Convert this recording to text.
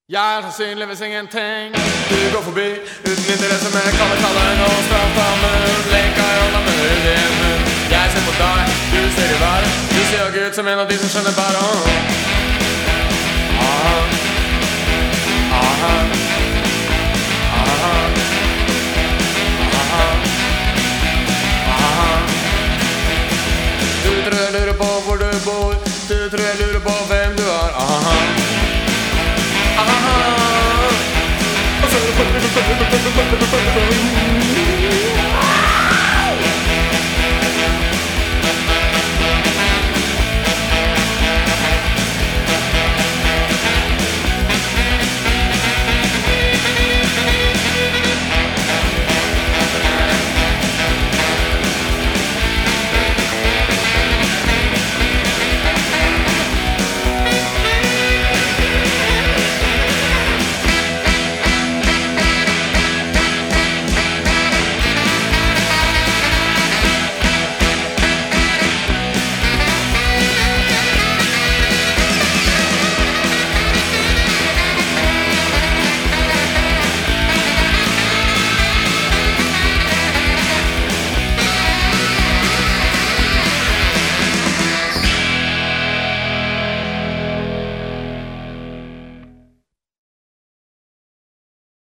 Jeg er sannsynligvis ingenting. Du går forbi uten interesse med kallen og straffammen. Lenka i hånda med ut i en munn. Jeg ser på deg, du ser i været. Du ser jo ikke ut som en av de som skjønner bare